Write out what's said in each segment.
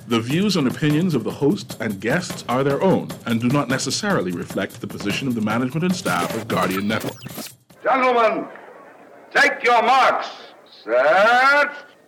The views and opinions of the hosts and guests are their own and do not necessarily reflect the position of the management and staff of Guardian Network. Gentlemen, take your marks. Set.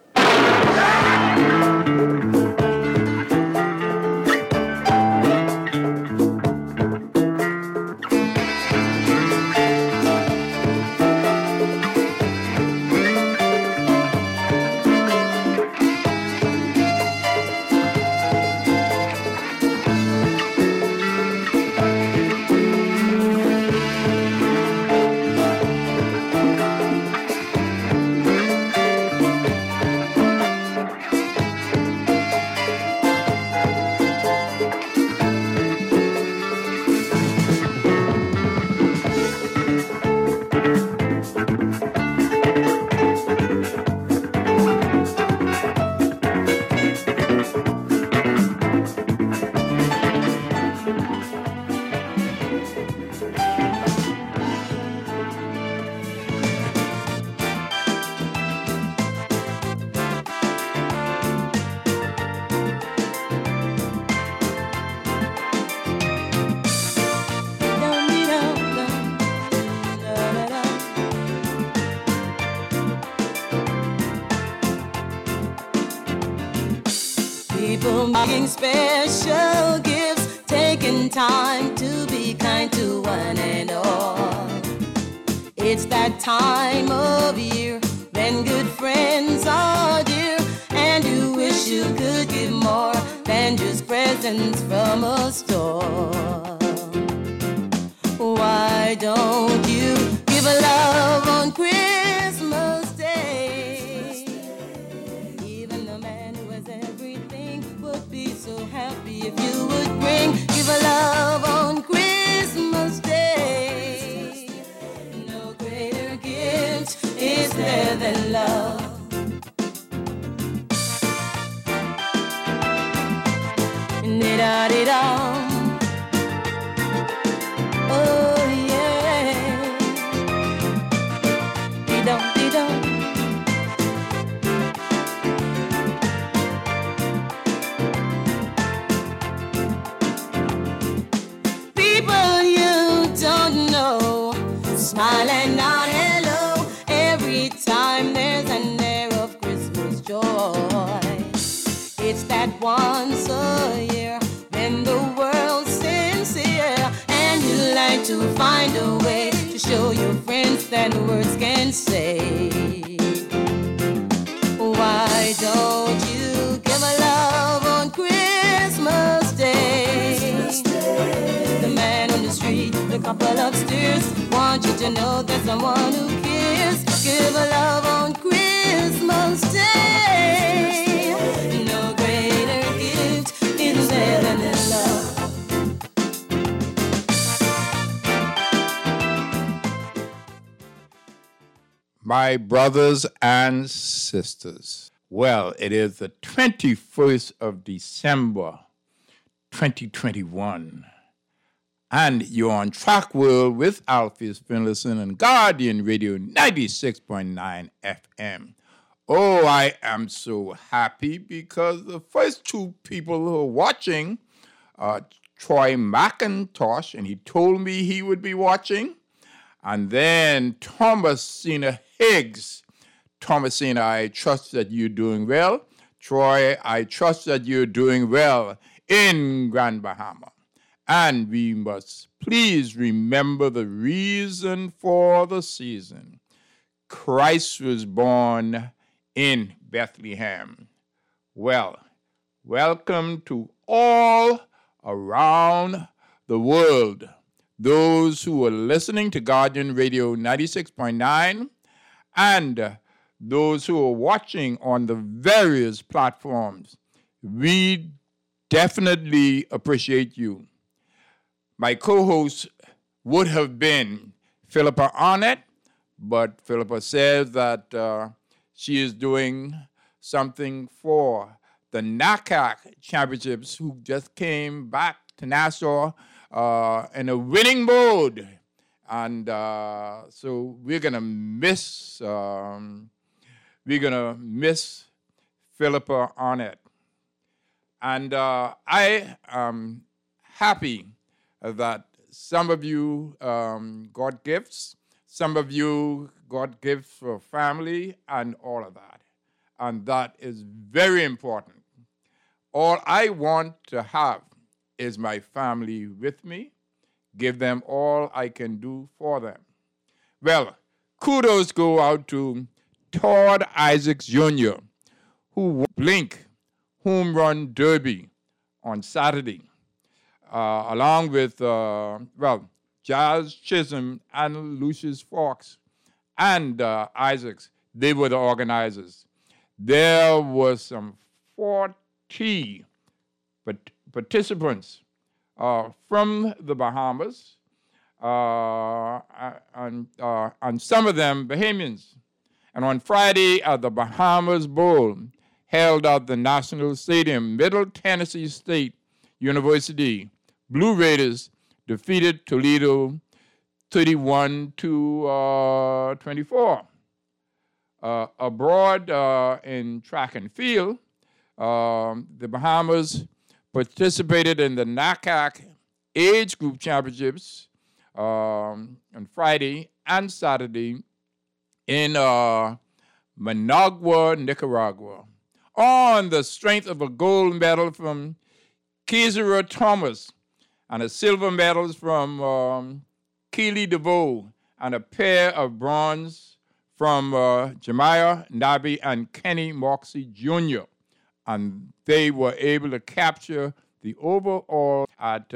People making special gifts, taking time to be kind to one and all. It's that time of year when good friends are dear, and you wish you could give more than just presents from a store. Why don't you give a love on Christmas Day? Even the man who has everything would be so happy if you would give a love on Christmas Day. No greater gift is there than love. Da-da-da-da. Oh yeah, dee-dum. People you don't know smile and nod hello every time there's an air of Christmas joy. It's that once a year when the world's sincere, and you like to find a way to show your friends that words can say. Why don't you give a love on Christmas Day? The man on the street, the couple upstairs want you to know there's someone who cares. Give a love on Christmas Day. No greater gift is there than this love. My brothers and sisters, well, it is the 21st of December, 2021, and you're on Track World with Alpheus Finlayson and Guardian Radio 96.9 FM. Oh, I am so happy because the first two people who are watching are Troy McIntosh, and he told me he would be watching, and then Thomasina Higgs. Thomasina, I trust that you're doing well. Troy, I trust that you're doing well in Grand Bahama. And we must please remember the reason for the season. Christ was born in Bethlehem. Well, welcome to all around the world. Those who are listening to Guardian Radio 96.9 and those who are watching on the various platforms, we definitely appreciate you. My co-host would have been Philippa Arnett, but Philippa says that she is doing something for the NACAC Championships, who just came back to Nassau in a winning mode. And so we're gonna miss Philippa Arnett. And I am happy that some of you got gifts, some of you got gifts for family and all of that. And that is very important. All I want to have is my family with me, give them all I can do for them. Well, kudos go out to Todd Isaacs Jr., who won Blink Home Run Derby on Saturday, along with, Jazz Chisholm and Lucius Fox and Isaacs. They were the organizers. There was some 40 participants from the Bahamas, and some of them Bahamians. And on Friday at the Bahamas Bowl, held at the National Stadium, Middle Tennessee State University, Blue Raiders defeated Toledo 31-24. Abroad in track and field, the Bahamas participated in the NACAC Age Group Championships on Friday and Saturday in Managua, Nicaragua, on the strength of a gold medal from Kezira Thomas and a silver medals from Keely DeVoe and a pair of bronze from Jemiah Nabi and Kenny Moxie Jr. And they were able to capture the overall at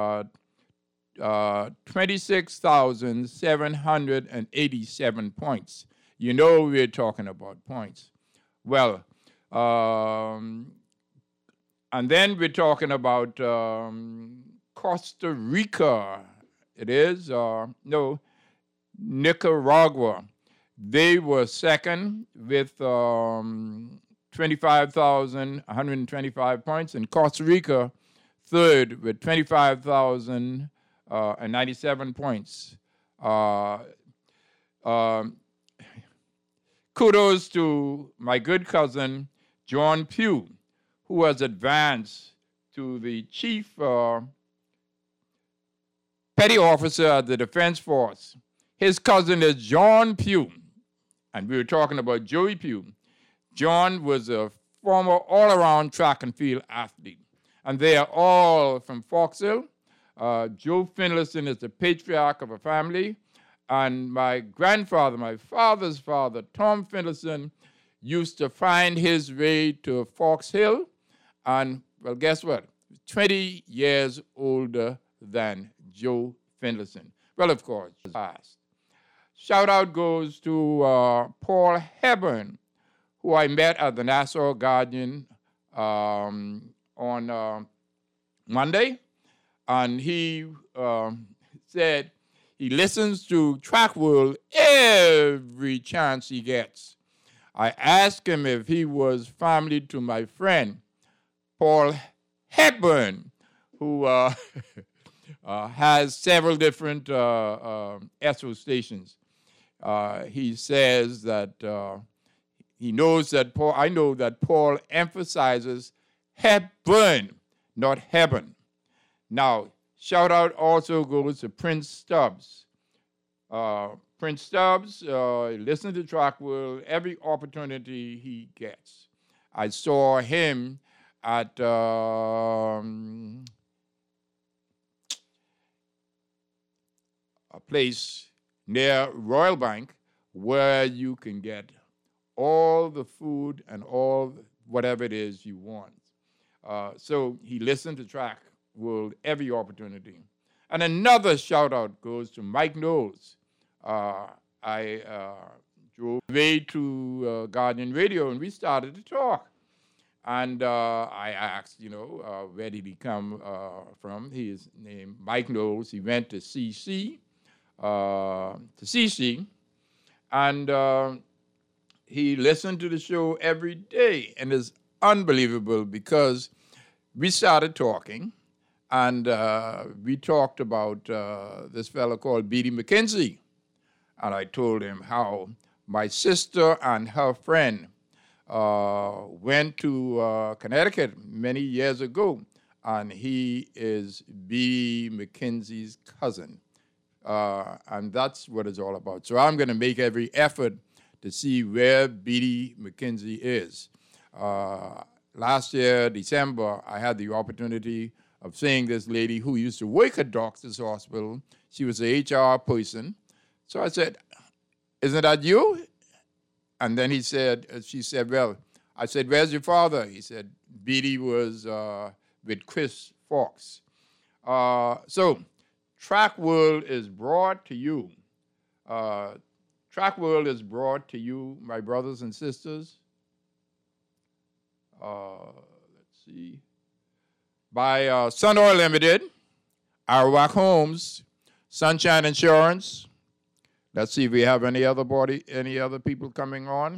26,787 points. You know we're talking about points. Well, and then we're talking about Costa Rica. It is, Nicaragua. They were second with 25,125 points, and Costa Rica third with 25,097 points. Kudos to my good cousin, John Pugh, who has advanced to the chief petty officer of the Defense Force. His cousin is John Pugh, and we were talking about Joey Pugh. John was a former all-around track and field athlete, and they are all from Fox Hill. Joe Finlayson is the patriarch of a family, and my grandfather, my father's father, Tom Finlayson, used to find his way to Fox Hill, and, well, guess what? 20 years older than Joe Finlayson. Well, of course, past. Shout out goes to Paul Hepburn, who I met at the Nassau Guardian on Monday, and he said he listens to Track World every chance he gets. I asked him if he was family to my friend, Paul Hepburn, who has several different SO stations. He says that he knows that I know that Paul emphasizes Hepburn, not Hepburn. Now, shout out also goes to Prince Stubbs. Prince Stubbs, listen to Track World every opportunity he gets. I saw him at a place near Royal Bank where you can get all the food and all whatever it is you want. So he listened to Track World every opportunity. And another shout out goes to Mike Knowles. I drove away to Guardian Radio and we started to talk. And I asked, where did he come from? His name, Mike Knowles. He went to CC, and he listened to the show every day. And it's unbelievable because we started talking, and we talked about this fellow called B.D. McKenzie. And I told him how my sister and her friend went to Connecticut many years ago, and he is B. McKenzie's cousin. And that's what it's all about. So I'm going to make every effort to see where B.D. McKenzie is. Last year, December, I had the opportunity of seeing this lady who used to work at Doctor's Hospital. She was a HR person. So I said, "Isn't that you?" And then she said, "Well," I said, "Where's your father?" He said, "B.D. was with Chris Fox." So Track World is brought to you. Track World is brought to you, my brothers and sisters. Let's see. By Sun Oil Limited, Arawak Homes, Sunshine Insurance. Let's see if we have any other people coming on.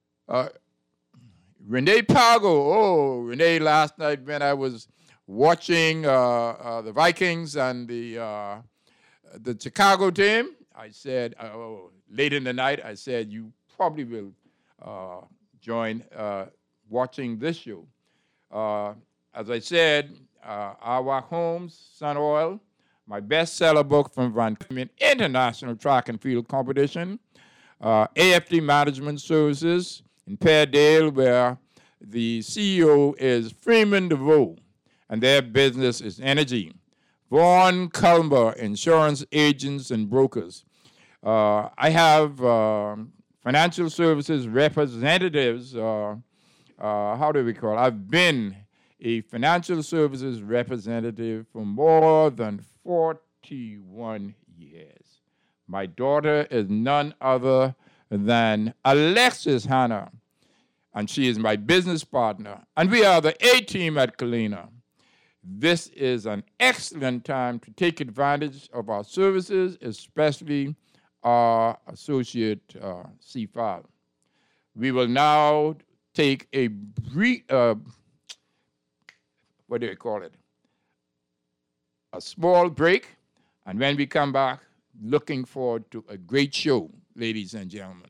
Renee Pago. Oh, Renee, last night when I was watching the Vikings and the Chicago team, I said, late in the night, I said, you probably will join watching this show. As I said, Arawak Homes, Sun Oil, my bestseller book from Vancouver International Track and Field Competition, AFD Management Services in Peardale, where the CEO is Freeman DeVoe, and their business is energy. Vaughn Culmer, insurance agents and brokers. I have financial services representatives, how do we call it? I've been a financial services representative for more than 41 years. My daughter is none other than Alexis Hanna, and she is my business partner, and we are the A-team at Kalina. This is an excellent time to take advantage of our services, especially our associate CFAL. We will now take a brief, a small break, and when we come back, looking forward to a great show, ladies and gentlemen.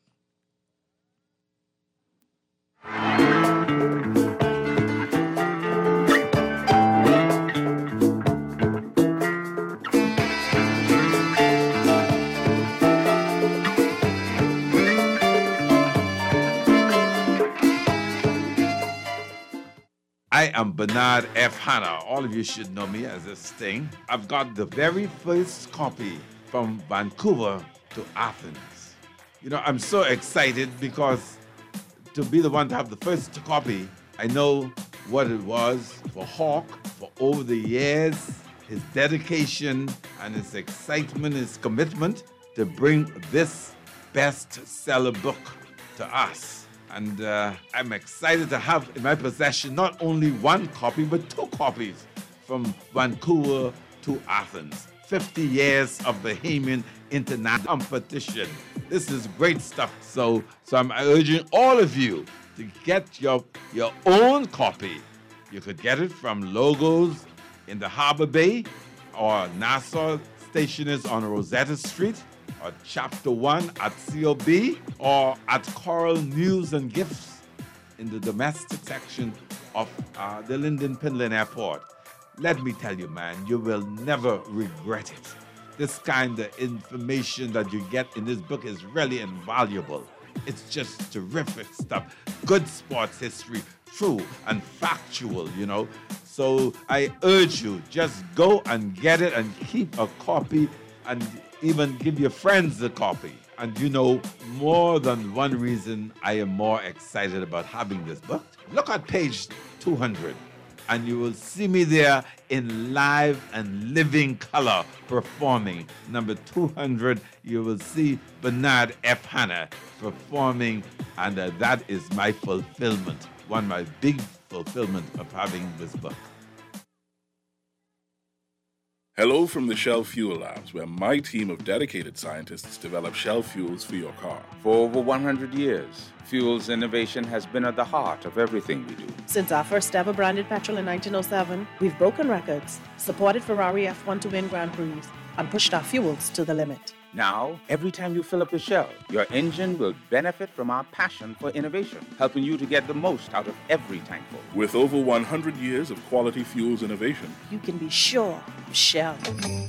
I am Bernard F. Hanna. All of you should know me as this thing. I've got the very first copy from Vancouver to Athens. You know, I'm so excited because to be the one to have the first copy, I know what it was for Hawk for over the years, his dedication and his excitement, his commitment to bring this bestseller book to us. And I'm excited to have in my possession not only one copy, but two copies from Vancouver to Athens. 50 years of the Bahamian International Competition. This is great stuff. So I'm urging all of you to get your own copy. You could get it from Logos in the Harbor Bay, or Nassau Stationers on Rosetta Street, or Chapter 1 at COB, or at Coral News and Gifts in the domestic section of the Linden Pinland Airport. Let me tell you, man, you will never regret it. This kind of information that you get in this book is really invaluable. It's just terrific stuff. Good sports history, true and factual, you know. So I urge you, just go and get it and keep a copy and even give your friends a copy. And you know, more than one reason I am more excited about having this book. Look at page 200, and you will see me there in live and living color performing. Number 200, you will see Bernard F. Hanna performing, and that is my fulfillment, one of my big fulfillment of having this book. Hello from the Shell Fuel Labs, where my team of dedicated scientists develop Shell fuels for your car. For over 100 years, fuels innovation has been at the heart of everything we do. Since our first ever branded petrol in 1907, we've broken records, supported Ferrari F1 to win Grand Prix, and pushed our fuels to the limit. Now, every time you fill up your Shell, your engine will benefit from our passion for innovation, helping you to get the most out of every tankful. With over 100 years of quality fuels innovation, You can be sure of Shell.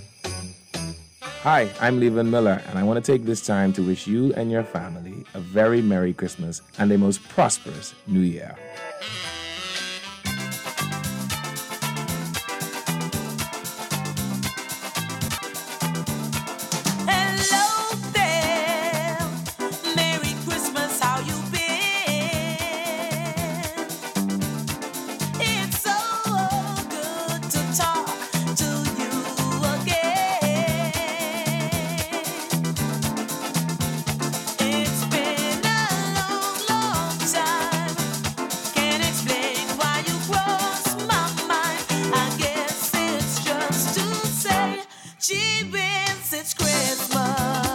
Hi, I'm Levan Miller, and I want to take this time to wish you and your family a very Merry Christmas and a most prosperous New Year. Hello there, Merry Christmas, how you been? It's so good to talk to you again. It's been a long, long time. Can't explain why you crossed my mind. I guess it's just to say, gee whiz, it's Christmas.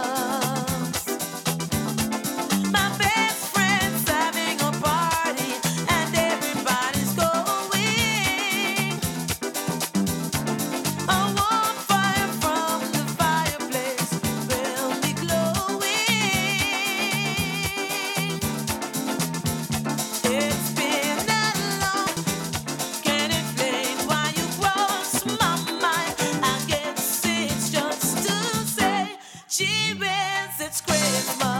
My best friend's having a party and everybody's going. A warm fire from the fireplace will be glowing. It's been that long, can't explain why you crossed my mind. I guess it's just to say, gee whiz, it's Christmas.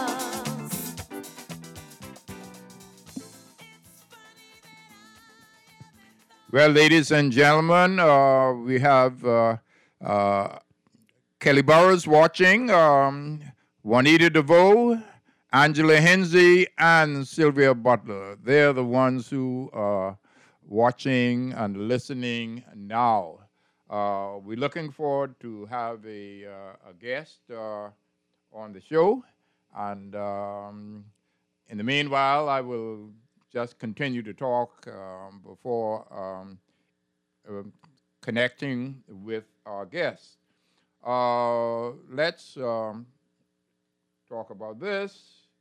Well, ladies and gentlemen, we have Kelly Burrows watching, Juanita DeVoe, Angela Hensey, and Sylvia Butler. They're the ones who are watching and listening now. We're looking forward to have a guest on the show. And in the meanwhile, I will just continue to talk before connecting with our guests. Let's talk about this.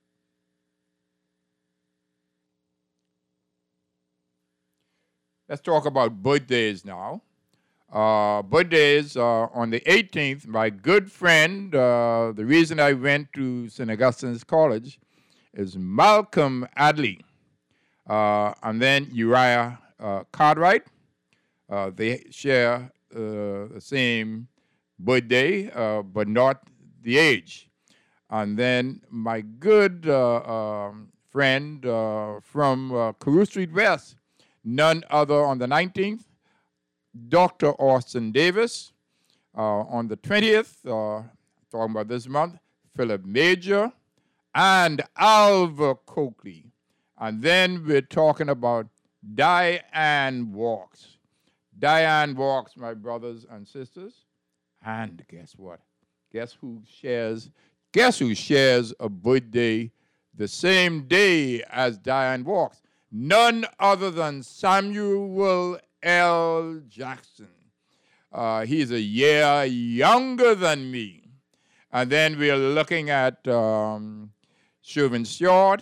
Let's talk about birthdays now. Birthdays on the 18th, my good friend, the reason I went to St. Augustine's College is Malcolm Adley. And then Uriah Cartwright. They share the same birthday, but not the age. And then my good friend from Carew Street West, none other on the 19th, Dr. Austin Davis. On the 20th, talking about this month, Philip Major and Alva Coakley. And then we're talking about Diane Walks. Diane Walks, my brothers and sisters. And guess what? Guess who shares a birthday the same day as Diane Walks? None other than Samuel L. Jackson. He's a year younger than me. And then we're looking at Shervin Stewart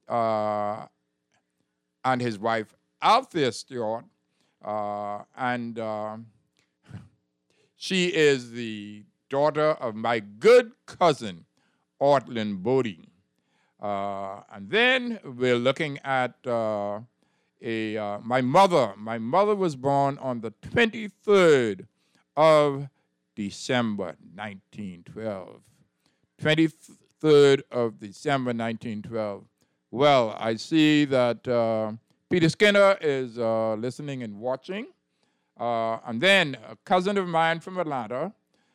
and his wife Althea Stewart. And she is the daughter of my good cousin, Ortlin Bodie. And then we're looking at my mother. My mother was born on the 23rd of December, 1912. 23rd of December, 1912. Well, I see that Peter Skinner is listening and watching. And then a cousin of mine from Atlanta,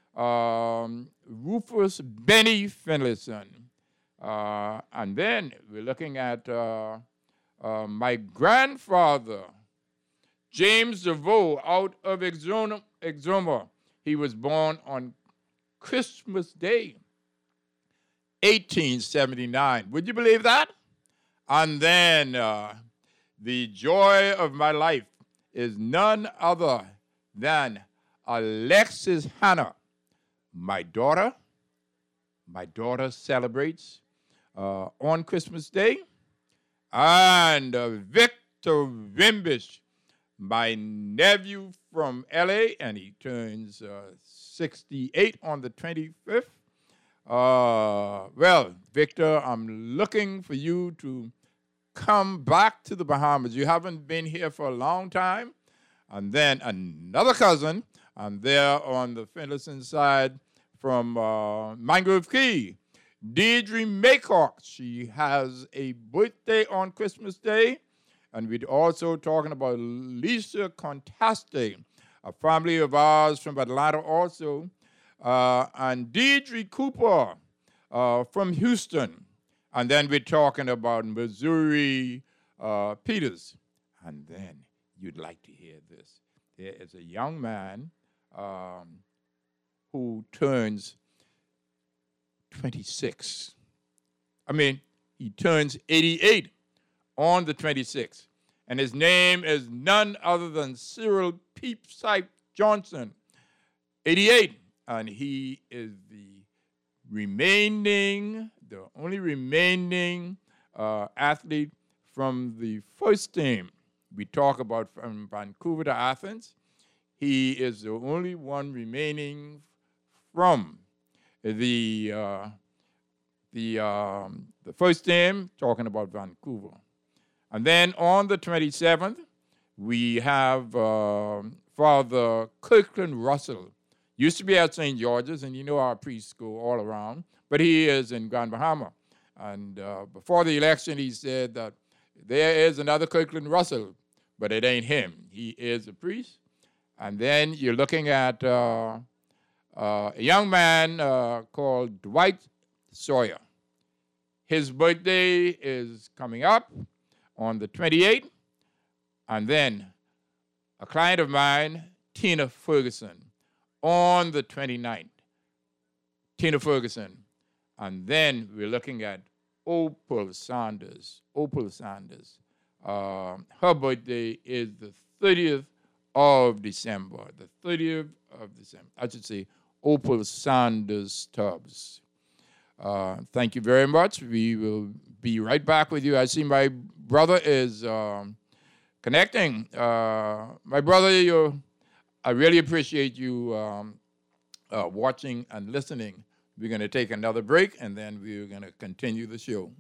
Rufus Benny Finlayson. And then we're looking at my grandfather, James DeVoe, out of Exuma. He was born on Christmas Day, 1879. Would you believe that? And then the joy of my life is none other than Alexis Hannah, my daughter. My daughter celebrates on Christmas Day. And Victor Wimbish, my nephew from L.A., and he turns 68 on the 25th. Well, Victor, I'm looking for you to come back to the Bahamas. You haven't been here for a long time. And then another cousin, and there on the Finlayson side from Mangrove Key, Deirdre Maycock. She has a birthday on Christmas Day. And we're also talking about Lisa Contaste, a family of ours from Atlanta also, and Deirdre Cooper from Houston. And then we're talking about Missouri Peters. And then you'd like to hear this. There is a young man who turns 26. I mean, he turns 88 on the 26th. And his name is none other than Cyril Peepsipe Johnson, 88. And he is the only remaining athlete from the first team. We talk about from Vancouver to Athens. He is the only one remaining from the first team, talking about Vancouver. And then on the 27th, we have Father Kirkland Russell. Used to be at St. George's, and you know our priests go all around, but he is in Grand Bahama. And before the election, he said that there is another Kirkland Russell, but it ain't him. He is a priest. And then you're looking at a young man called Dwight Sawyer. His birthday is coming up on the 28th. And then a client of mine, Tina Ferguson, on the 29th. Tina Ferguson. And then we're looking at Opal Sanders. Her birthday is the 30th of December. I should say Opal Sanders Tubbs. Thank you very much. We will be right back with you. I see my brother is connecting. My brother, I really appreciate you watching and listening. We're going to take another break, and then we're going to continue the show.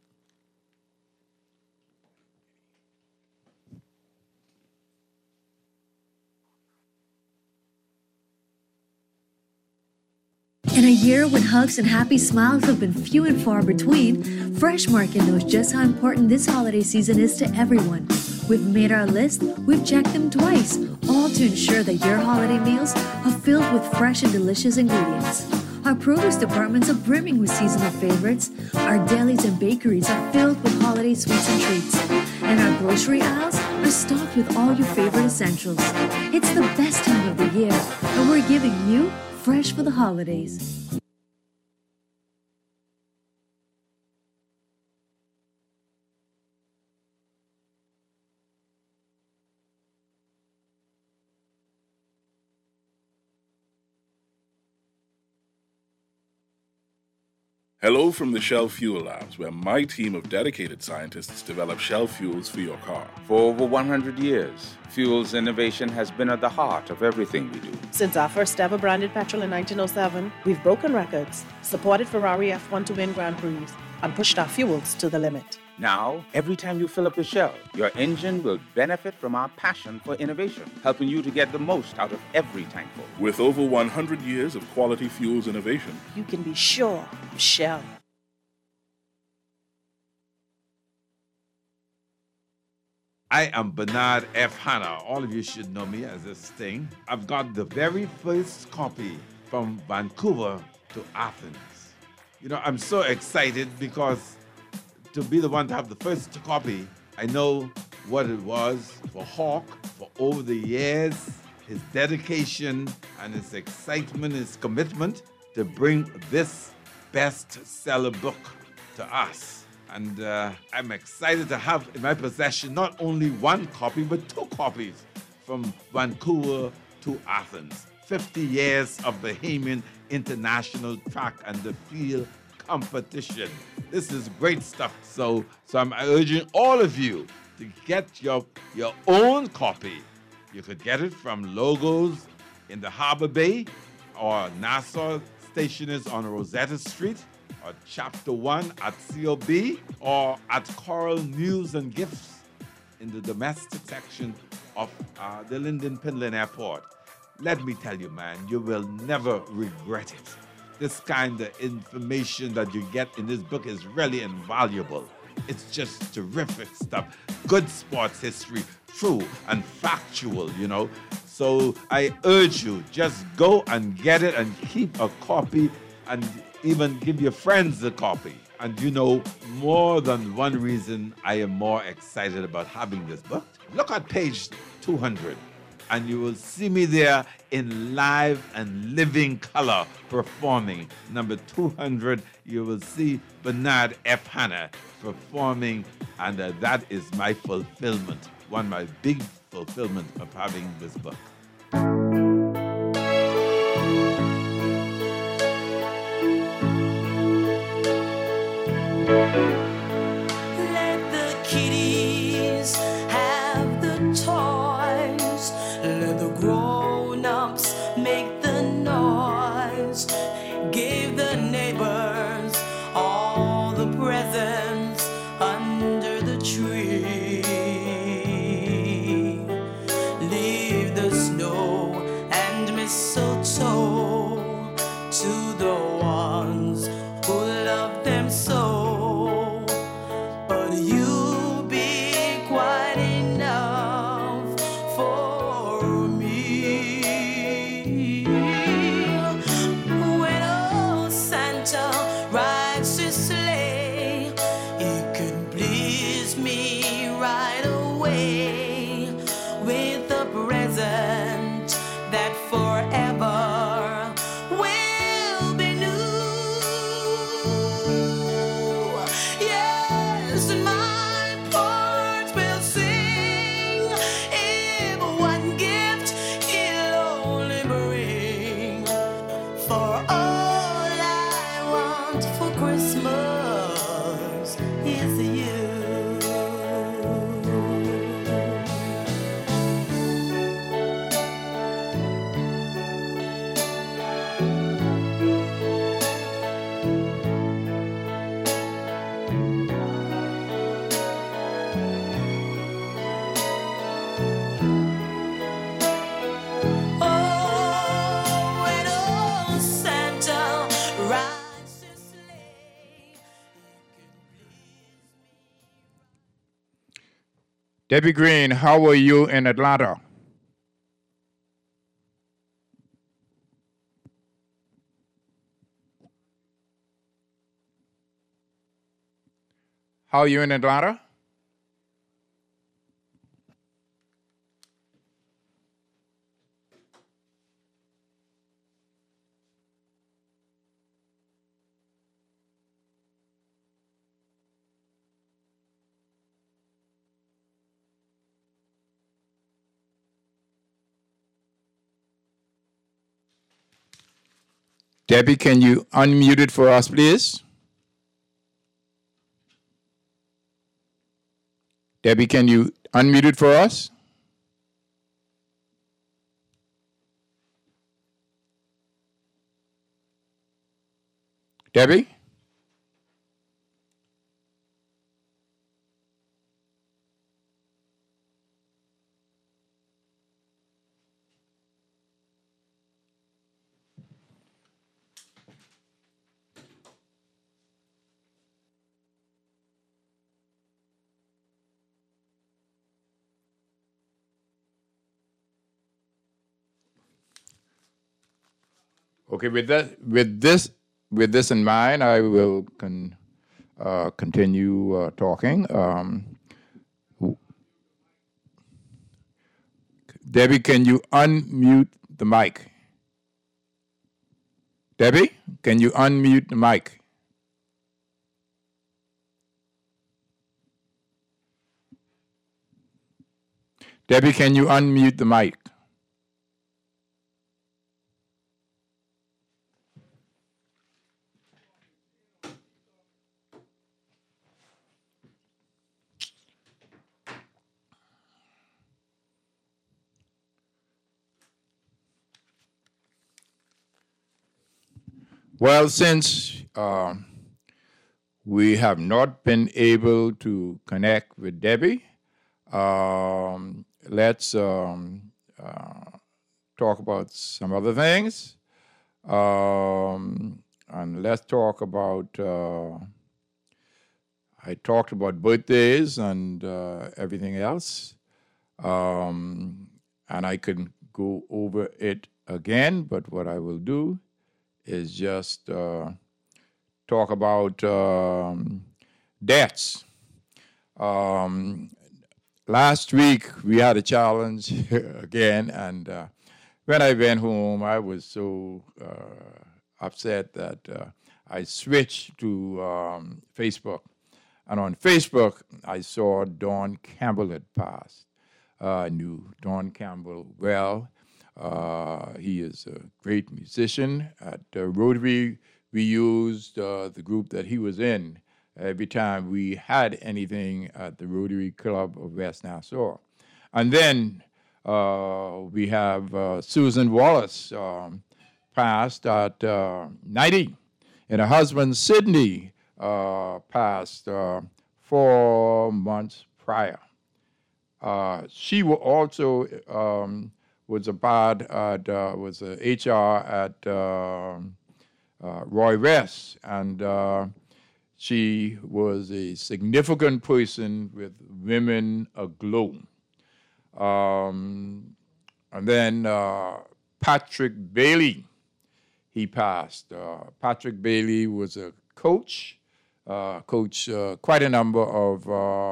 In a year when hugs and happy smiles have been few and far between, Fresh Market knows just how important this holiday season is to everyone. We've made our list, we've checked them twice, all to ensure that your holiday meals are filled with fresh and delicious ingredients. Our produce departments are brimming with seasonal favorites, our delis and bakeries are filled with holiday sweets and treats, and our grocery aisles are stocked with all your favorite essentials. It's the best time of the year, and we're giving you fresh for the holidays. Hello from the Shell Fuel Labs, where my team of dedicated scientists develop Shell fuels for your car. For over 100 years, fuels innovation has been at the heart of everything we do. Since our first ever branded petrol in 1907, we've broken records, supported Ferrari F1 to win Grand Prix, and pushed our fuels to the limit. Now, every time you fill up your Shell, your engine will benefit from our passion for innovation, helping you to get the most out of every tankful. With over 100 years of quality fuels innovation, You can be sure of Shell. I am Bernard F. Hanna. All of you should know me as this thing. I've got the very first copy from Vancouver to Athens. You know, I'm so excited because to be the one to have the first copy, I know what it was for Hawk for over the years, his dedication and his excitement, his commitment to bring this bestseller book to us. And I'm excited to have in my possession not only one copy, but two copies from Vancouver to Athens. 50 years of Bahamian International Track and the Field Competition. This is great stuff. So I'm urging all of you to get your own copy. You could get it from Logos in the Harbor Bay or Nassau Station is on Rosetta Street. or Chapter 1 at COB or at Coral News and Gifts in the domestic section of the Linden Pinland Airport. Let me tell you, man, you will never regret it. This kind of information that you get in this book is really invaluable. It's just terrific stuff. Good sports history, true and factual, you know. So I urge you, just go and get it and keep a copy and even give your friends a copy. And you know, more than one reason I am more excited about having this book. Look at page 200 and you will see me there in live and living color performing. Number 200, you will see Bernard F. Hanna performing, and that is my fulfillment, one of my big fulfillment of having this book. Let the kiddies have the toys. Let the grown-ups make the noise. Give the neighbors all the presents under the tree. Leave the snow and mistletoe to the ones who love them so. But you be quite enough for me. When old Santa rides his sleigh, it could please me right away with a present that forever will be new. Yes, and my heart will sing if one gift he'll only bring. For all I want for Christmas is you. Oh, when old Santa rides his sleigh, Debbie Green, how are you in Atlanta? How are you in Atlanta? Debbie, can you unmute it for us, please? Debbie, can you unmute it for us? Debbie? Okay, with this in mind, I will continue talking. Debbie, can you unmute the mic? Debbie, can you unmute the mic? Debbie, can you unmute the mic? Well, since we have not been able to connect with Debbie. Let's talk about some other things. And let's talk about, I talked about birthdays and everything else. And I can go over it again, but what I will do is just talk about debts. Last week we had a challenge again, and when I went home, I was so upset that I switched to Facebook. And on Facebook, I saw Don Campbell had passed. I knew Don Campbell well. He is a great musician. At Rotary, we used the group that he was in every time we had anything at the Rotary Club of West Nassau. And then we have Susan Wallace, passed at 90, and her husband, Sidney, passed 4 months prior. She also was a part at, was a HR at Roy West, and she was a significant person with Women Aglow. And then Patrick Bailey, he passed. Patrick Bailey was a coach, coached quite a number of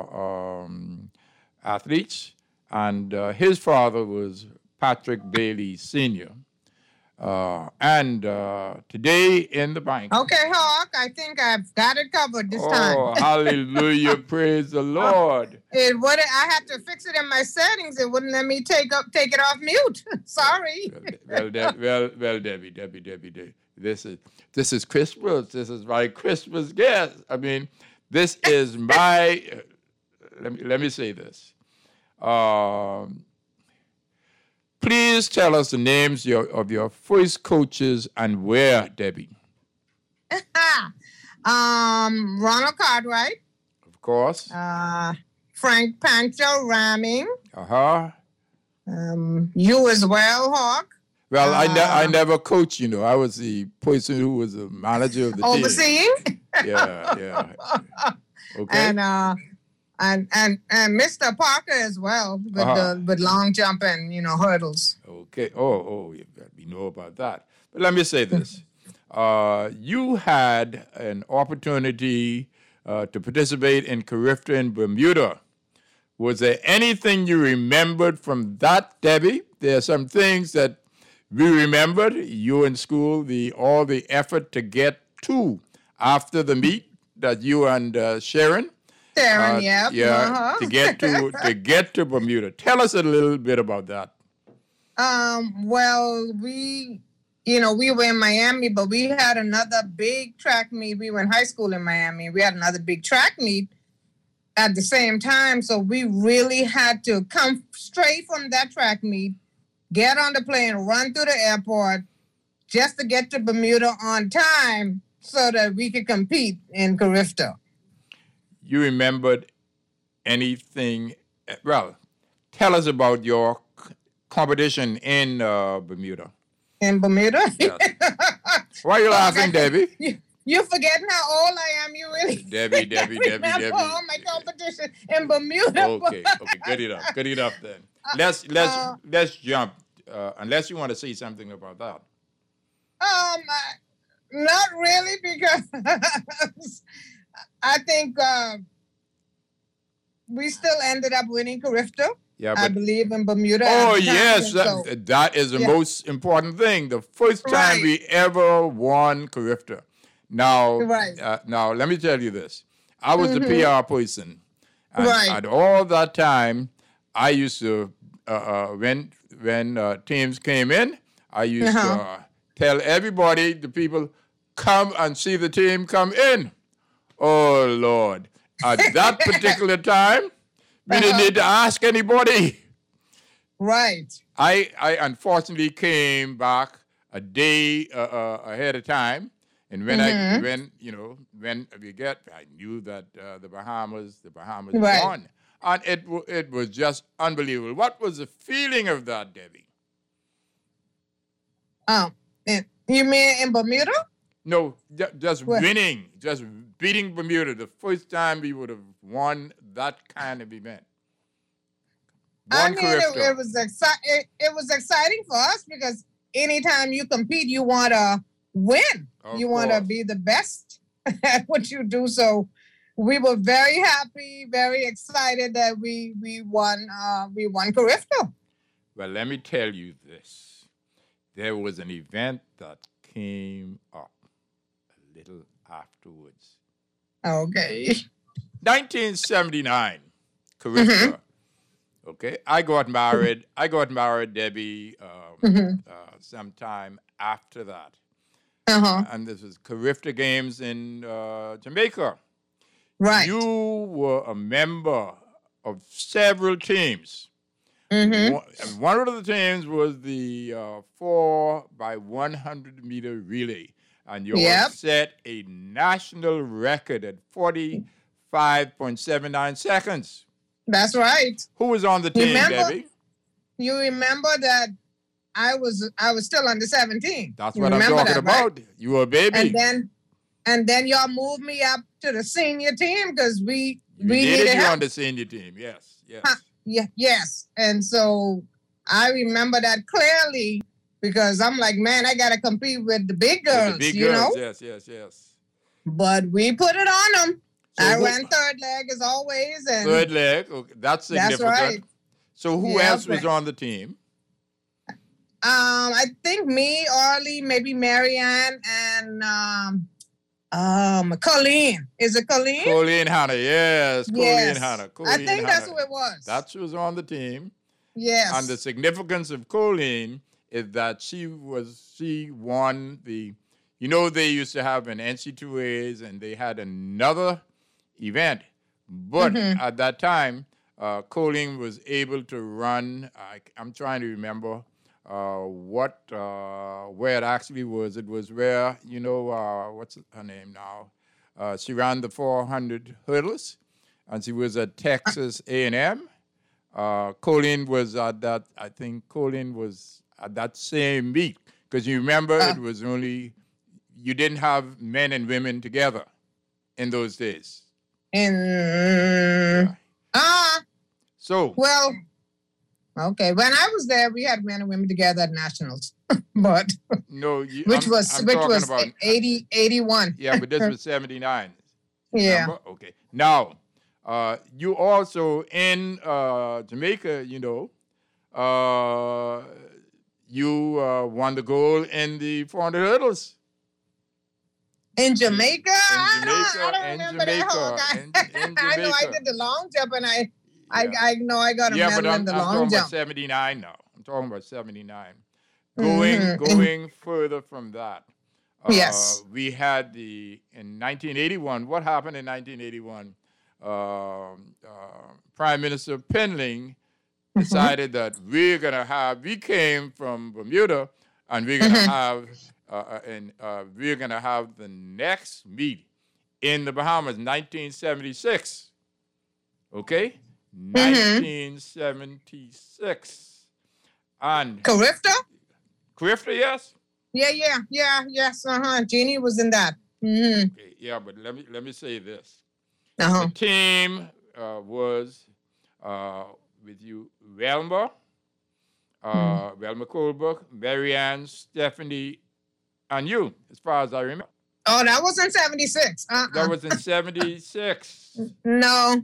athletes, and his father was Patrick Bailey Sr. And today in the bank. Okay, Hawk, I think I've got it covered this time. Oh, hallelujah, praise the Lord. I had to fix it in my settings. It wouldn't let me take it off mute. Sorry. Well, Debbie, this is Christmas. This is my Christmas gift. I mean, this is my. Let me say this. Please tell us the names of your first coaches and where, Debbie. Ronald Cartwright. Of course. Frank Pancho Ramming. Uh-huh. You as well, Hawk. Well, I never coached, I was the person who was the manager of the team. Overseeing? Yeah. Okay. And Mr. Parker as well with long jump and hurdles. Okay. Oh, we know about that. But let me say this: you had an opportunity to participate in Carifta in Bermuda. Was there anything you remembered from that, Debbie? There are some things that we remembered. You in school, all the effort to get to after the meet that you and Sharon. Yeah. To get to Bermuda. Tell us a little bit about that. Well, we were in Miami, but we had another big track meet. We were in high school in Miami. We had another big track meet at the same time, so we really had to come straight from that track meet, get on the plane, run through the airport, just to get to Bermuda on time so that we could compete in Carifta. You remembered anything? Well, tell us about your competition in Bermuda. In Bermuda? Yes. Why are you laughing, Debbie? You're forgetting how old I am. You really Debbie. all my competition in Bermuda. Okay, good enough then. Let's jump. Unless you want to say something about that. Not really, because I think we still ended up winning Carifta. Yeah, I believe in Bermuda. Oh, yes. That is the most important thing. The first time we ever won Carifta. Now, now, let me tell you this. I was the PR person. And at all that time, I used to, when teams came in, I used to tell everybody, the people, come and see the team come in. Oh, Lord. At that particular time, we didn't need to ask anybody. Right. I unfortunately came back a day ahead of time, And when when we get, I knew that the Bahamas Right. won, and it was just unbelievable. What was the feeling of that, Debbie? You mean in Bermuda? No, just What? winning, just beating Bermuda. The first time we would have won that kind of event. I One mean, it was it was exciting for us because anytime you compete, you want to win. Of You want to course. be the best at what you do. So we were very happy, very excited that we won. We won Carifto. Well, let me tell you this. There was an event that came up a little afterwards. Okay. 1979, Carifta. Okay, I got married, Debbie, sometime after that. And this was Carifta Games in Jamaica. Right. You were a member of several teams. One of the teams was the 4x100 meter relay, and you all set a national record at 45.79 seconds. That's right. Who was on the team, Debbie? You remember that I was still under 17. That's You what I'm remember talking that, right? about. You were a baby. And then y'all moved me up to the senior team because we We needed needed you help. on the senior team. Yes, yes. Yes. And so I remember that clearly because I'm like, man, I got to compete with the big girls, The big you girls. know? Yes. But we put it on them. So I who- ran third leg as always. And Third leg. Okay, that's significant. That's right. So who Yeah, else was but- on the team? I think me, Arlie, maybe Marianne, and Colleen. Is it Colleen? Colleen Hanna. Yes, Colleen Yes. Hanna. I Colleen think that's Hanna. who it was. That's who was on the team. Yes. And the significance of Colleen is that she won the, they used to have an NC2As and they had another event. But at that time, Colleen was able to run, I'm trying to remember where it actually was. It was where, what's her name now? She ran the 400 hurdles and she was at Texas A&M. Colleen was at that, I think Colleen was at that same meet because you remember it was only, you didn't have men and women together in those days. So, well, okay. When I was there, we had men and women together at nationals, but no, which was 81. Yeah, but this was 79. Yeah. Remember? Okay. Now, you also in Jamaica, you won the gold in the 400 hurdles. In Jamaica? I Jamaica, don't remember that whole guy. I know I did the long jump and I know I got a medal in the long talking jump. about 79 now. I'm talking about 79. Going further from that. Yes. We had in 1981, what happened in 1981? Prime Minister Penling decided that we came from Bermuda and we're going to have, we're going to have the next meet in the Bahamas, 1976. Okay? 1976. And Carifta? Carifta, yes? Yes. Jeannie was in that. Okay, yeah, but let me say this. The team was with you, Velma, Velma Colbrook, Marianne, Stephanie, and you, as far as I remember. Oh, that was in 76. That was in 76. No.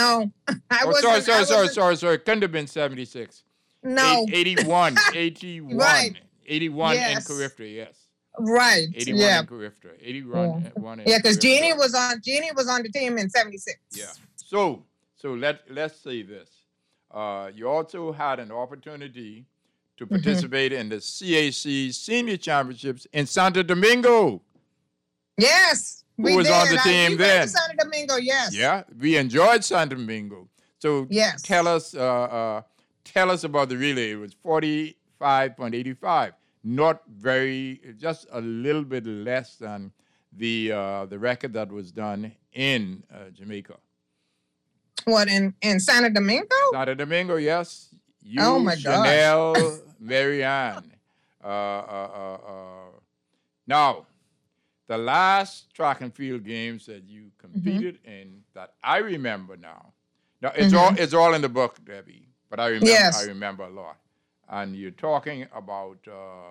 Sorry. Couldn't have been 76. No. 81. Right. 81 Yes. in Carifta, yes. Right. 81 in Carifta. 81 Yeah, because Carifta. Jeannie was on the team in 76. Yeah. So let's say this. You also had an opportunity to participate in the CAC Senior Championships in Santo Domingo. Yes. Who was on the team we then? went to Santo Domingo, yes. Yeah, we enjoyed Santo Domingo. So yes. Tell us about the relay. It was 45.85. Not very, just a little bit less than the record that was done in Jamaica. What, in Santo Domingo? Santo Domingo, yes. You, Oh, my gosh. Chanel, Marianne. Now, the last track and field games that you competed in that I remember now. Now it's all in the book, Debbie, but I remember a lot. And you're talking about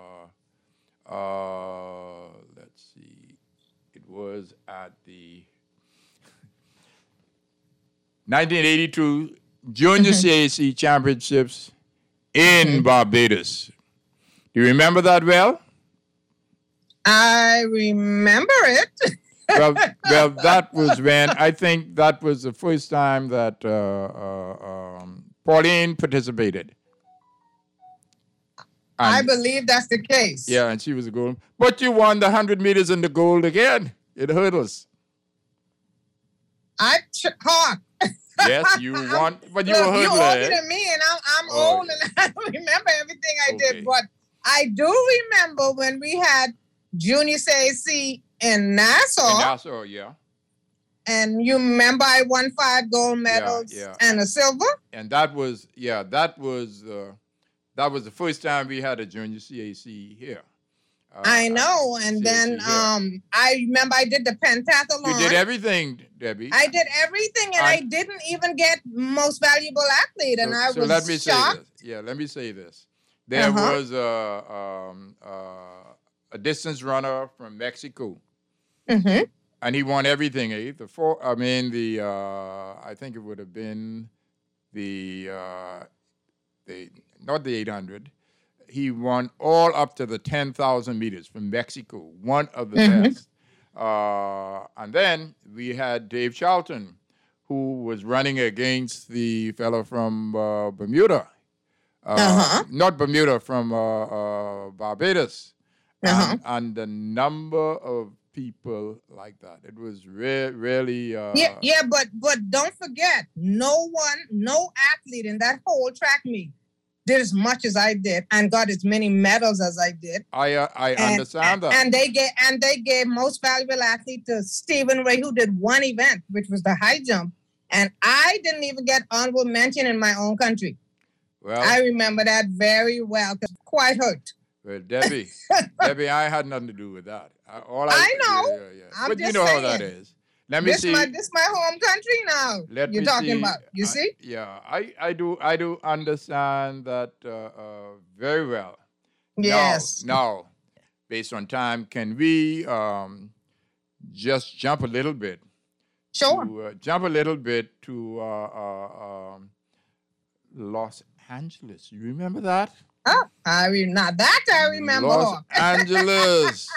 let's see, it was at the 1982 Junior CAC Championships in Barbados. Do you remember that well? I remember it. well, that was when I think that was the first time that Pauline participated. I believe that's the case. Yeah, and she was a gold. But you won the 100 meters in the gold again in hurdles. Hawk. Yes, you won, but you were hurdler. You're older than me, and I'm old, and I don't remember everything I did. But I do remember when we had Junior CAC in Nassau. In Nassau, yeah. And you remember I won 5 gold medals and a silver? And that was the first time we had a Junior CAC here. I know. And then I remember I did the pentathlon. You did everything, Debbie. I did everything, and I didn't even get most valuable athlete, and I was let me shocked. Say this. Yeah, let me say this. There was a distance runner from Mexico, and he won everything. I think it would have been not the 800. He won all up to the 10,000 meters from Mexico, one of the best. And then we had Dave Charlton, who was running against the fellow from Bermuda. Not Bermuda, from Barbados. And the number of people like that. It was really... but don't forget, no athlete in that whole track meet did as much as I did and got as many medals as I did. I understand that. And they gave most valuable athlete to Stephen Ray, who did one event, which was the high jump. And I didn't even get honorable mention in my own country. Well, I remember that very well. Quite hurt. Well, Debbie, I had nothing to do with that. I know. But you know how that is. Let me see. This my home country now. You're talking about. You see? Yeah, I do understand that very well. Yes. Now, based on time, can we just jump a little bit? Sure. Jump a little bit to Los Angeles. You remember that? Oh, I remember. Los Angeles.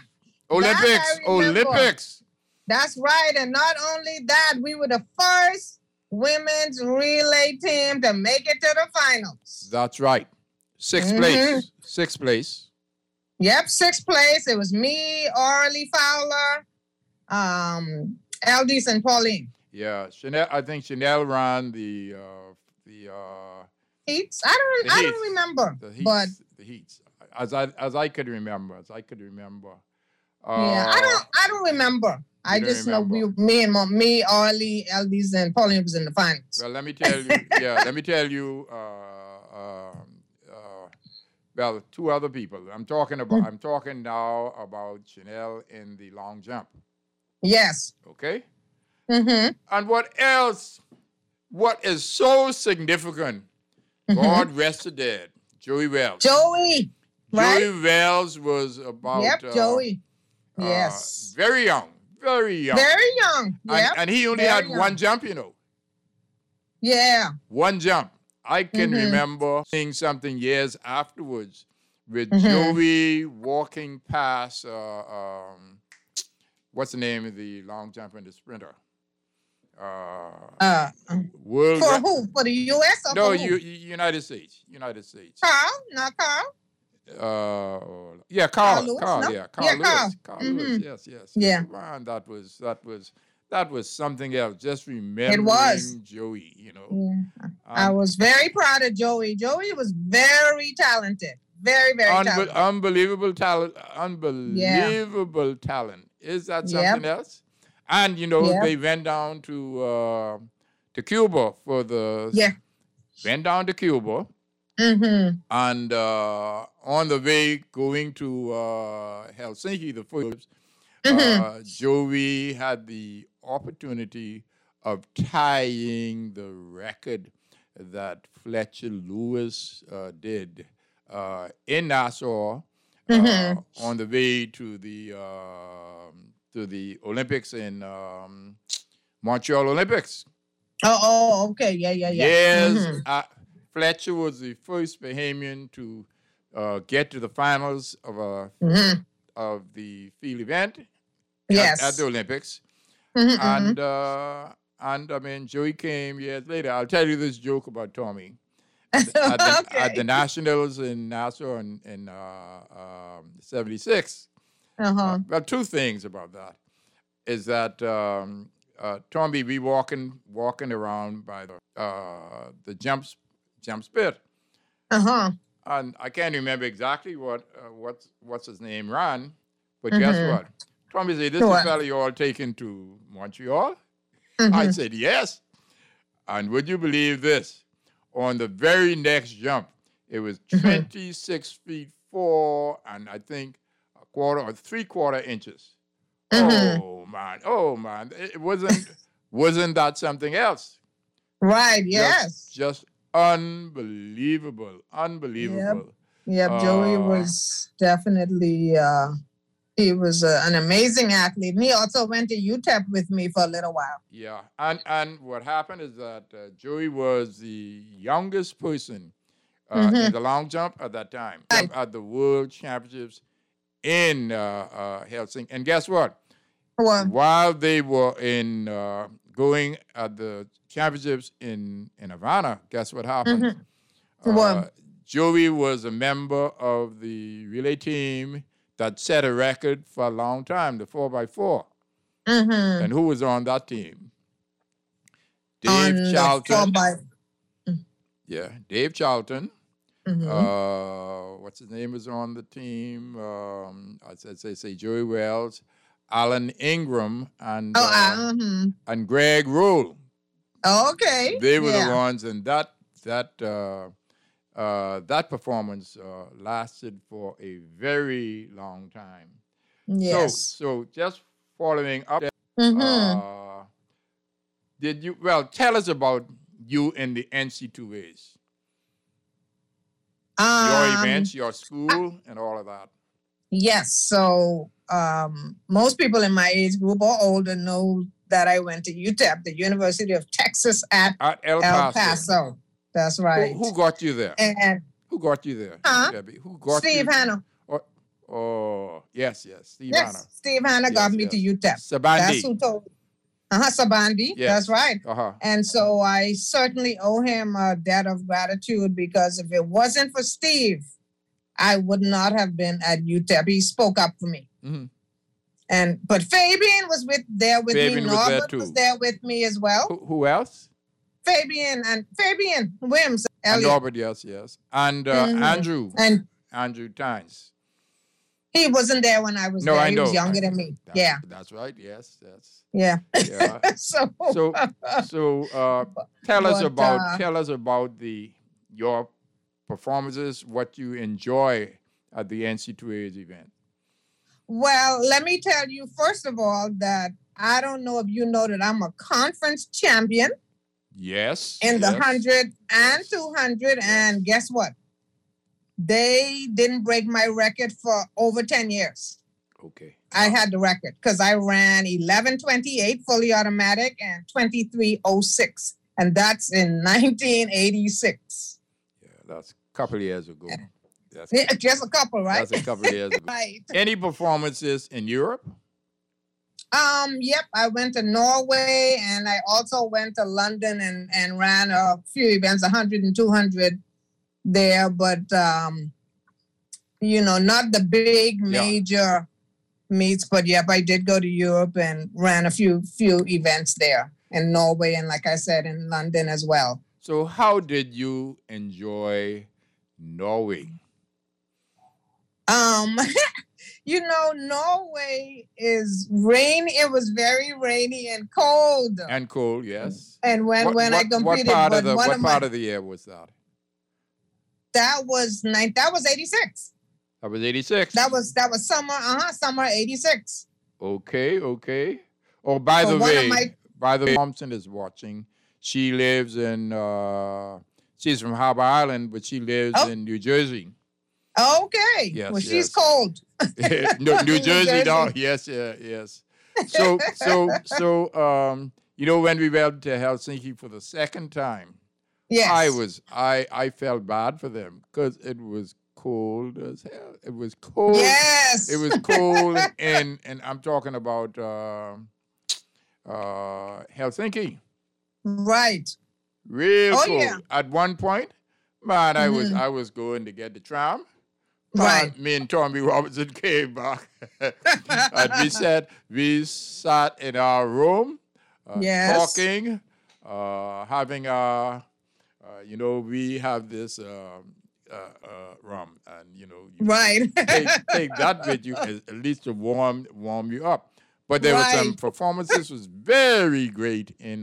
Olympics. That's right. And not only that, we were the first women's relay team to make it to the finals. That's right. Sixth place. Yep, 6th place. It was me, Orly Fowler, Aldis, and Pauline. Yeah, I think Chanel ran the heats. I don't remember. The heats. As I could remember. I don't remember. I just know me, Orly, Aldis, and Pauline was in the finals. Well, let me tell you. Well, 2 other people. I'm talking now about Chanel in the long jump. Yes. Okay. And what else? What is so significant? God rest the dead. Joey Wells. Joey. Right? Joey Wells was about. Yep, Joey. Yes. Very young. Yep. And he only had one jump, you know. Yeah. One jump. I can remember seeing something years afterwards with Joey walking past, what's the name of the long jumper and the sprinter? World for who? For the U.S. or no, for who? United States. Carl? Not Carl? Carl. Lewis, Carl no? Lewis. Carl Lewis. Yes. Yeah. Man, that was that was something else. Just remembering Joey, you know. Yeah. I was very proud of Joey. Joey was very talented. Very, very talented. Unbelievable talent. Unbelievable talent. Is that something else? And, you know, they went down to Cuba for the... Yeah. Went down to Cuba. Mm-hmm. And on the way going to Helsinki, the first, Joey had the opportunity of tying the record that Fletcher Lewis did in Nassau on the way to the Olympics in Montreal Olympics. Oh, okay, yeah. Yes, Fletcher was the first Bahamian to get to the finals of the field event at the Olympics. And I mean, Joey came years later. I'll tell you this joke about Tommy. At the Nationals in Nassau in 76. Well, two things about that is that Tommy, we walking around by the jump pit. And I can't remember exactly what's his name ran, but guess what? Tommy said, "This is the fella you all taken to Montreal?" I said, "Yes." And would you believe this? On the very next jump, it was 26 feet 4 and I think a quarter or 3/4 inches. Oh man! It wasn't that something else? Right? Yes. Just unbelievable. Yep. Joey was definitely. He was an amazing athlete. And he also went to UTEP with me for a little while. Yeah, and what happened is that Joey was the youngest person in the long jump at that time, at the World Championships in Helsinki. And guess what? While they were going at the championships in Havana, guess what happened? Joey was a member of the relay team that set a record for a long time, the 4x4. And who was on that team? Dave Charlton. Yeah, Dave Charlton. What's his name was on the team? I'd say Joey Wells, Alan Ingram, and Greg Roll. Okay. They were the ones, and that performance lasted for a very long time. Yes. So just following up, tell us about you in the NC2As. Your events, your school, and all of that. Yes. So most people in my age group or older know that I went to UTEP, the University of Texas at El Paso. That's right. Who got you there? And who got you there, Debbie? Who got Steve Hanna. Oh, yes, Steve Hanna. Steve Hanna got me to UTEP. Sabandi. That's who told me. Sabandi. Yes. That's right. And so I certainly owe him a debt of gratitude because if it wasn't for Steve, I would not have been at UTEP. He spoke up for me. But Fabian was there with me. Norbert was there with me as well. Who else? Fabian Wims. And Norbert, yes. And Andrew Tynes. He wasn't there when I was there. I know. He was younger than me. That's right. Yes. Yeah. So tell us about your performances, what you enjoy at the NC2A's event. Well, let me tell you first of all that I don't know if you know that I'm a conference champion. Yes. In the 100 and 200, and guess what? They didn't break my record for over 10 years. Okay. I had the record because I ran 11:28 fully automatic and 23:06, and that's in 1986. Yeah, that's a couple of years ago. Just a couple, right? That's a couple of years ago. Right. Any performances in Europe? Yep, I went to Norway and I also went to London and ran a few events, 100 and 200 there, but not the big major meets. But yep, I did go to Europe and ran a few events there in Norway, and like I said, in London as well. So how did you enjoy Norway? Norway is rain. It was very rainy and cold. And cold, yes. And when I competed, what part of the year was that? That was 86. That was 86. That was summer. Summer 86. Okay. Oh, by the way, Thompson is watching. She lives in. She's from Harbor Island, but she lives in New Jersey. Okay. Yes. Well, she's cold. No, New Jersey. No. Yes. So, when we went to Helsinki for the second time, yes, I felt bad for them because it was cold as hell. It was cold. Yes. It was cold, and I'm talking about Helsinki. Right. Real cold. Yeah. At one point, man, I was going to get the tram. Right. Me and Tommy Robertson came back. And we sat in our room, talking, having we have this rum, and you right. take that with you at least to warm you up. But there were some performances was very great in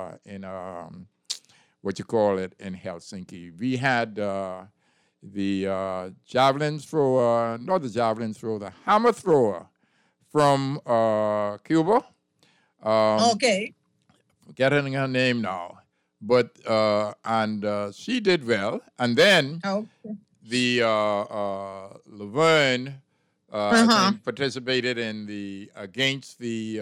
what you call it in Helsinki. We had the javelin thrower, not the javelin thrower, the hammer thrower from Cuba. Okay. Forgetting her name now, but she did well. And then the Laverne I think participated in against the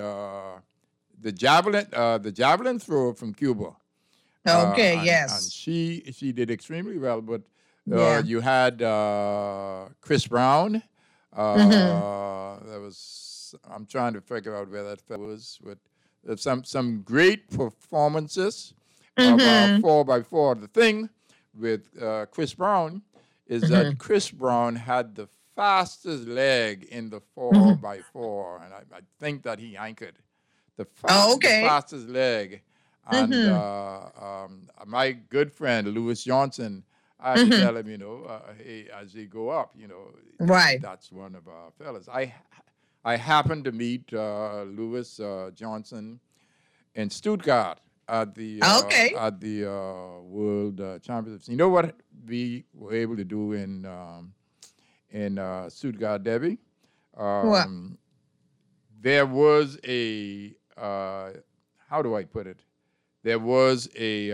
javelin thrower from Cuba. Yes. And she did extremely well, but you had Chris Brown. There was, I'm trying to figure out where that fellow was, but some great performances of 4x4. The thing with Chris Brown is that Chris Brown had the fastest leg in the 4x4, and I think that he anchored the fastest leg. And my good friend Louis Johnson, I had to tell him, hey, as they go up, right, that's one of our fellas. I happened to meet Louis Johnson in Stuttgart at the World Championships. You know what we were able to do in Stuttgart, Debbie? What? There was a how do I put it? There was a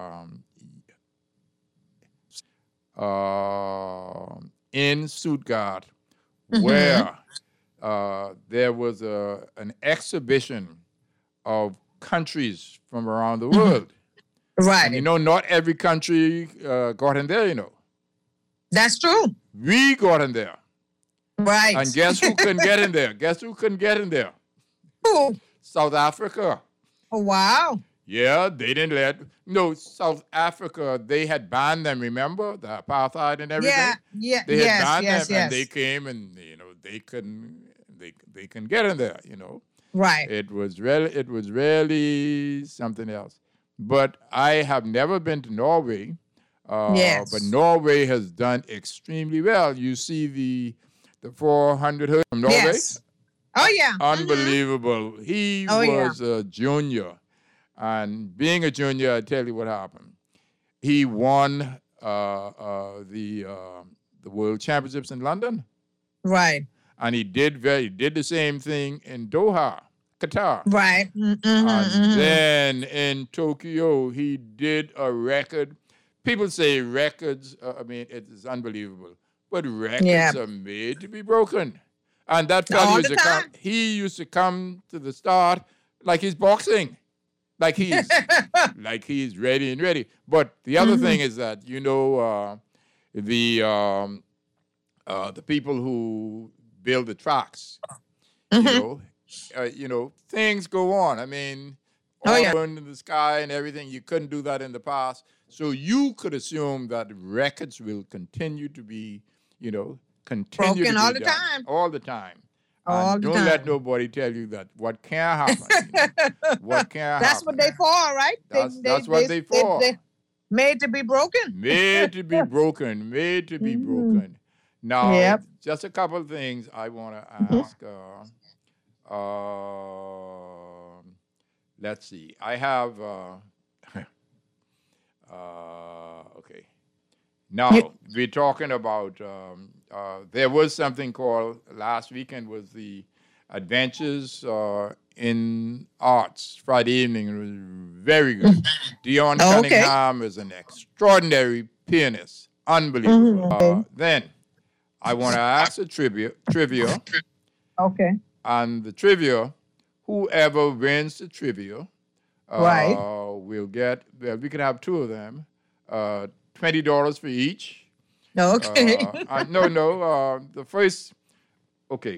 in Stuttgart where there was an exhibition of countries from around the world. Right. And, not every country got in there, That's true. We got in there. Right. And guess who couldn't get in there? Guess who couldn't get in there? Who? South Africa. Oh, wow. Yeah, they didn't South Africa, they had banned them, remember? The apartheid and everything? Yeah. They had banned them, and they came and, they couldn't get in there, Right. It was really something else. But I have never been to Norway. Yes. But Norway has done extremely well. You see the 400 hurdle from Norway? Yes. Oh, yeah. Unbelievable. He was a junior. And being a junior, I tell you what happened. He won the World Championships in London. Right. And he did the same thing in Doha, Qatar. Right. Then in Tokyo, he did a record. People say records, it is unbelievable. But records are made to be broken. And that fellow used to come to the start like he's boxing. Like he's ready and ready. But the other thing is that, the people who build the tracks, things go on. All in the sky and everything. You couldn't do that in the past. So you could assume that records will continue to be, broken all the time. All the time. All And the don't let time. nobody tell you that what can happen. What can That's happen. what they for, right? That's what they for. They made to be broken. Made to be broken. Made to be broken. Now, Yep. just a couple of things I want to ask. Let's see. I have. Okay. Now we're talking about. There was something called last weekend was the Adventures in Arts Friday evening. It was very good. Dion Cunningham is an extraordinary pianist, unbelievable. Then I want to ask a trivia. Okay. And the trivia, whoever wins the trivia, Right. will get. Well, we can have two of them. $20 for each. Okay. No. The first. Okay.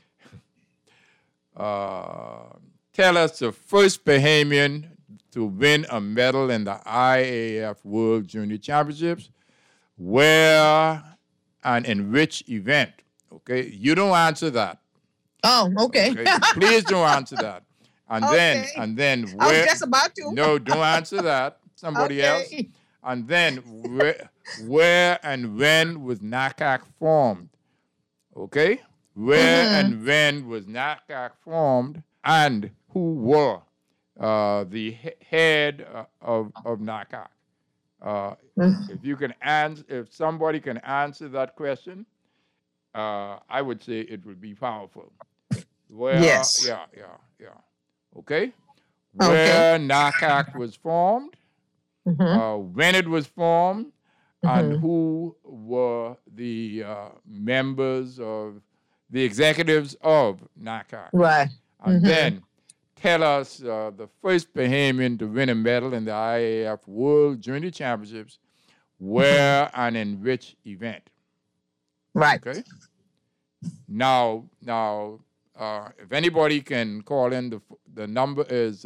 Tell us the first Bahamian to win a medal in the IAAF World Junior Championships. Where and in which event? Okay, you don't answer that. Oh, okay. Please don't answer that. And then I was where? just about to. No, don't answer that. Somebody else. And then where and when was NACAC formed? Okay, where and when was NACAC formed, and who were the head of NACAC? If you can answer, if somebody can answer that question, I would say it would be powerful. Where, Yes. Yeah. Okay. Where NACAC was formed, when it was formed, and who were the members of the executives of NACAC. Right. And then tell us the first Bahamian to win a medal in the IAAF World Junior Championships, where and in which event. Right. Okay. Now, if anybody can call in, the number is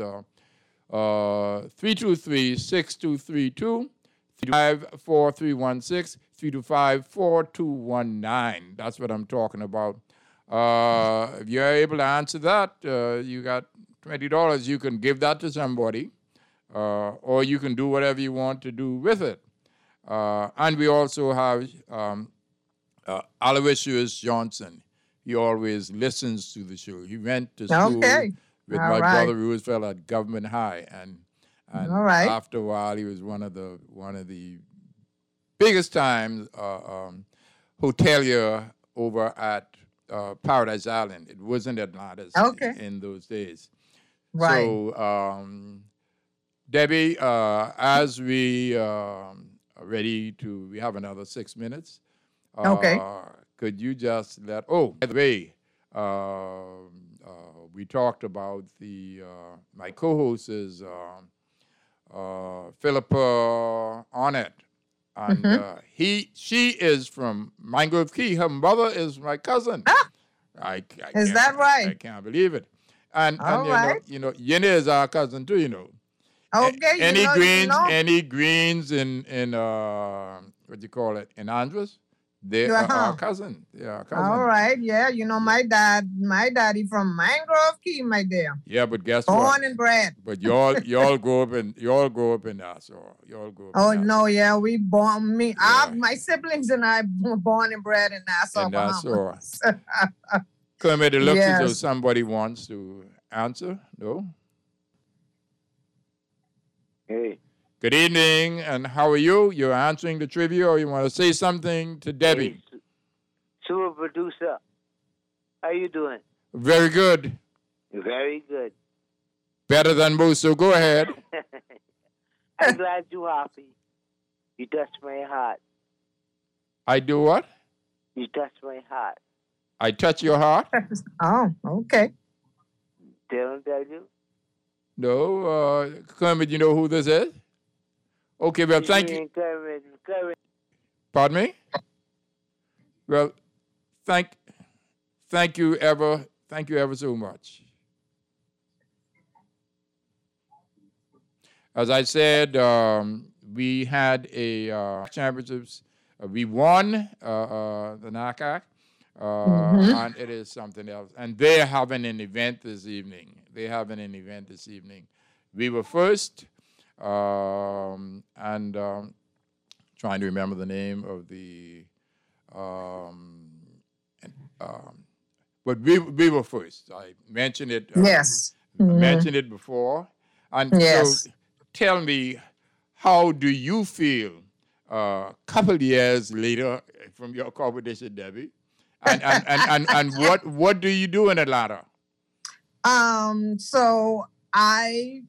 323-6232, 325-4316, 325-4219. That's what I'm talking about. If you're able to answer that, you got $20. You can give that to somebody, or you can do whatever you want to do with it. And we also have Aloysius Johnson. He always listens to the show. He went to school with my brother Roosevelt at Government High, and after a while, he was one of the biggest time hotelier over at Paradise Island. It wasn't Atlantis in those days. Right. So, Debbie, as we are ready to, we have another 6 minutes. Could you just let, by the way, we talked about my co-host is Philippa Arnett. And she is from Mangrove Key. Her mother is my cousin. Is that right? I can't believe it. And you know, Yene is our cousin too, you know. Okay. Any greens in what do you call it, in Andros? They are our cousin. Yeah, cousin. All right. Yeah. You know, my daddy from Mangrove Key, my dear. Yeah, but guess what? Born and bred. But y'all grow up in Nassau. Y'all grow up. Oh no, yeah, we born me. My siblings and I were born and bred in Nassau. Bahamas. Kermit, it looks as though somebody wants to answer. No. Hey. Good evening, and how are you? You're answering the trivia, or you want to say something to Debbie? Hey, super producer, how you doing? Very good. Very good. Better than most, so go ahead. I'm glad you're happy. You touched my heart. I do what? You touched my heart. I touch your heart? Oh, okay. Don't tell you? No. Kermit, you know who this is? Okay, well, thank you. Kermit. Pardon me? Well, thank you ever so much. As I said, we had a championships. We won the NACAC, and it is something else. And they're having an event this evening. We were first, and trying to remember the name of the, but we were first. I mentioned it. Yes. Mentioned it before. And Yes. so tell me, how do you feel a couple years later from your competition, Debbie? And what do you do in Atlanta? So I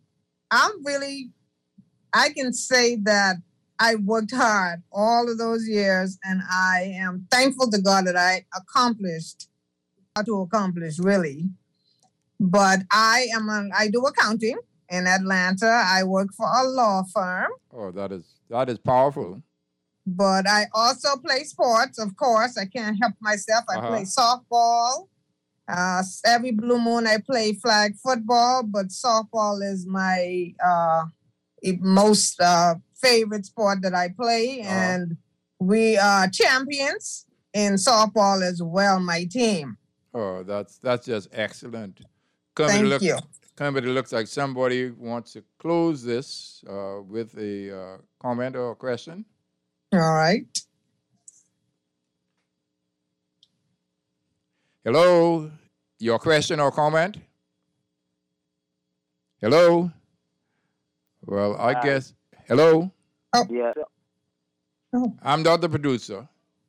can say that I worked hard all of those years, and I am thankful to God that I accomplished to accomplish, really. But I do accounting in Atlanta. I work for a law firm. Oh, that is powerful. But I also play sports, of course. I can't help myself. I play softball. Every blue moon I play flag football, but softball is my most favorite sport that I play. And we are champions in softball as well, my team. Oh, that's just excellent. Thank you. It looks like somebody wants to close this with a comment or a question. All right. Hello, your question or comment? Hello? Well, I guess, hello? Oh. Yeah. I'm not the producer.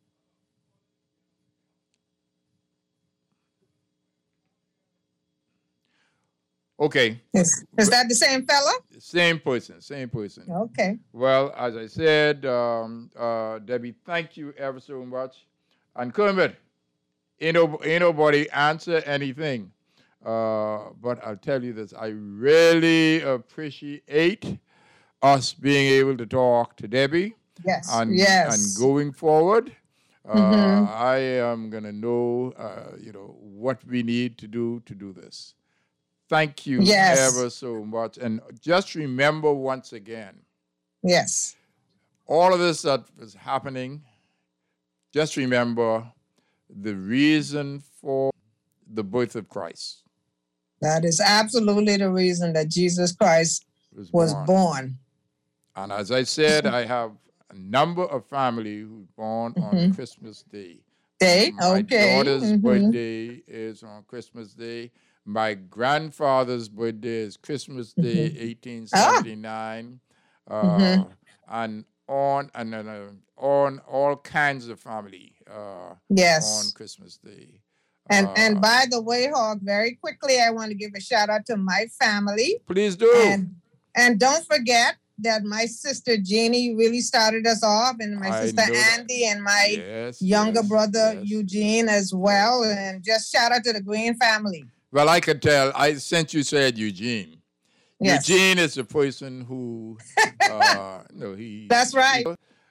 Okay. Is that the same fella? Same person. Okay. Well, as I said, Debbie, thank you ever so much. And Kermit, ain't nobody answer anything. But I'll tell you this, I really appreciate us being able to talk to Debbie. Yes. And going forward, I am going to know, what we need to do this. Thank you ever so much. And just remember once again. Yes. All of this that is happening, just remember the reason for the birth of Christ. That is absolutely the reason that Jesus Christ was born. And as I said, I have a number of family who born on Christmas Day. My daughter's birthday is on Christmas Day. My grandfather's birthday is Christmas Day, 1879, and on all kinds of family on Christmas Day. And by the way, Hawk, very quickly, I want to give a shout out to my family. Please do. And don't forget that my sister Jeannie really started us off, and my sister Andy, and my younger brother Eugene as well. And just shout out to the Green family. Well, I could tell. Since you said Eugene. Yes. Eugene is the person who, he. That's right.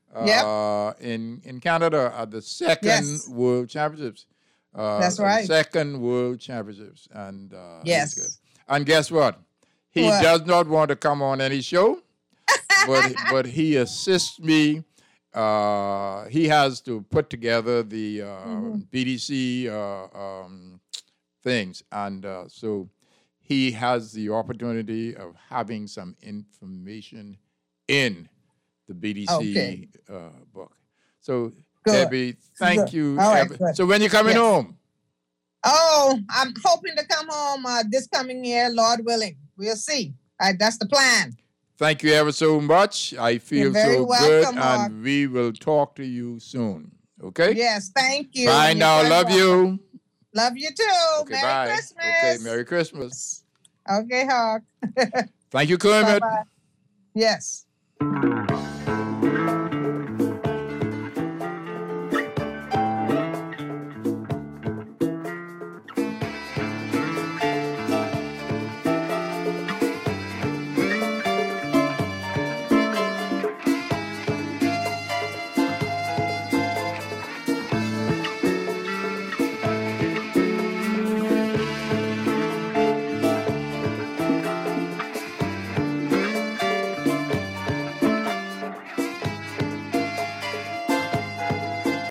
In Canada at the second World Championships. That's right. Second World Championships, and yes. He's good. And guess what? He does not want to come on any show, but he assists me. He has to put together the BDC things, and so he has the opportunity of having some information in the BDC book. So, Debbie, thank you. All right, good. So when you coming home? Oh, I'm hoping to come home this coming year, Lord willing. We'll see. That's the plan. Thank you ever so much. I feel very so welcome, good, Mark. and we will talk to you soon. Okay? Yes, thank you. Bye now. Love you. Love you too. Okay, Merry bye. Christmas. Okay, Merry Christmas. Okay, Hawk. Thank you, Kermit. Bye-bye. Yes.